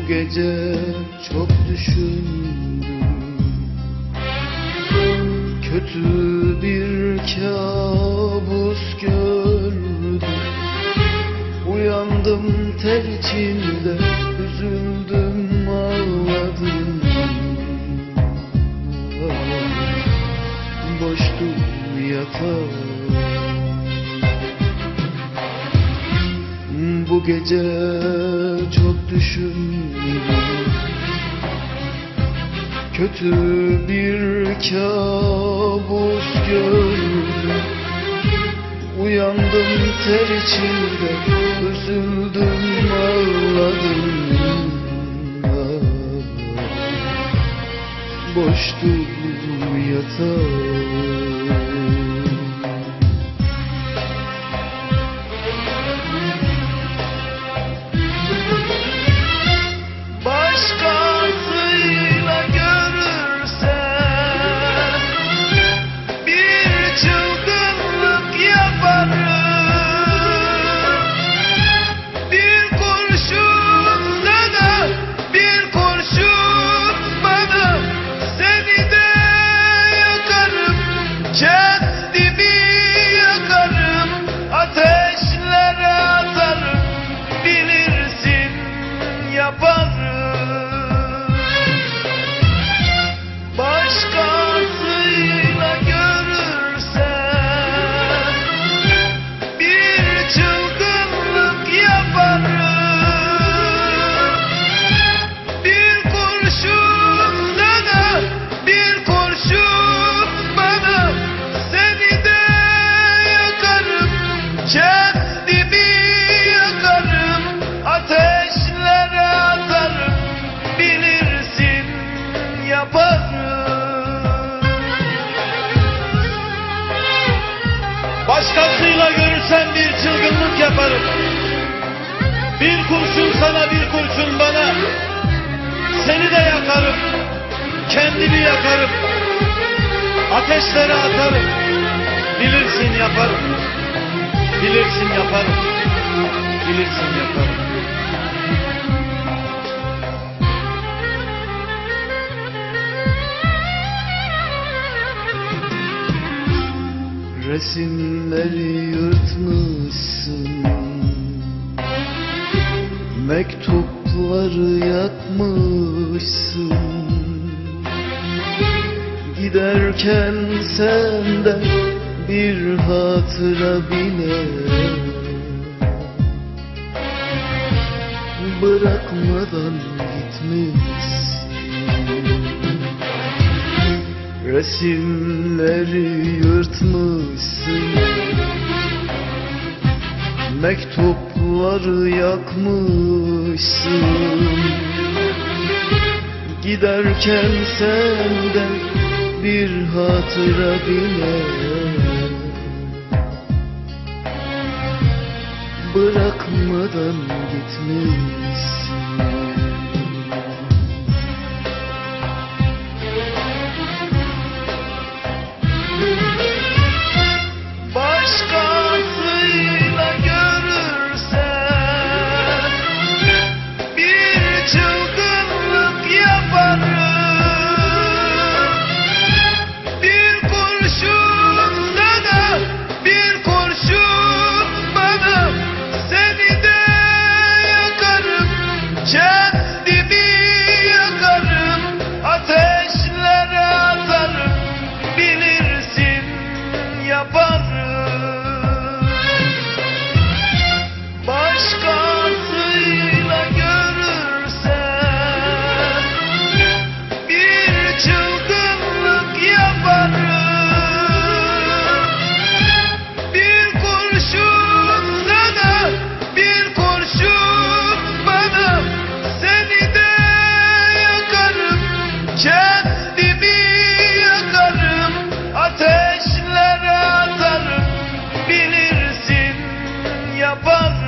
gece çok düşündüm, kötü bir kabus gördüm. Uyandım ter içinde, üzüldüm, ağladım. Boştu yatağım. Bu gece çok düşündüm, kötü bir kabus gördüm. Uyandım ter içinde, üzüldüm, ağladım. Boştu yatağım. Başkasıyla görürsem bir çılgınlık yaparım. Bir kurşun sana, bir kurşun bana, seni de yakarım, kendimi yakarım, ateşlere atarım, bilirsin yaparım. Başkasıyla görürsem bir çılgınlık yaparım. Bir kurşun sana, bir kurşun bana, seni de yakarım, kendimi yakarım, ateşlere atarım, bilirsin yaparım, bilirsin yaparım, bilirsin yaparım. Resimleri yırtmışsın, mektupları yakmışsın. Giderken senden bir hatıra bile bırakmadan gitmişsin. Resimleri yırtmışsın, mektupları yakmışsın. Giderken senden bir hatıra bile bırakmadan gitmişsin. Başkasıyla görürsem bir çılgınlık yaparım. Bir kurşun sana, bir kurşun bana, seni de yakarım, kendimi yakarım, ateşlere atarım, bilirsin yaparım. Başkasıyla görürsem bir çılgınlık yaparım. Bir kurşun sana, bir kurşun bana, seni de yakarım, kendimi yakarım, ateşlere atarım, bilirsin yaparım.